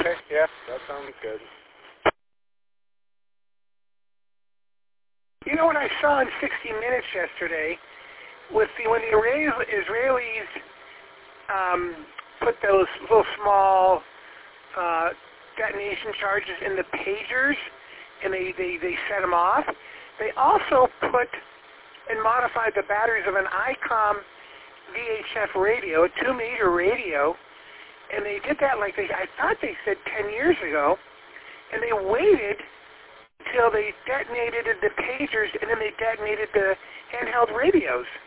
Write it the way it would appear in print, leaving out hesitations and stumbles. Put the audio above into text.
Okay, yeah, that sounds good. You know what I saw in 60 Minutes yesterday? When the Israelis put those little small detonation charges in the pagers, and they set them off, they also put and modified the batteries of an ICOM VHF radio, a 2-meter radio, and they did that I thought they said 10 years ago, and they waited until they detonated the pagers, and then they detonated the handheld radios.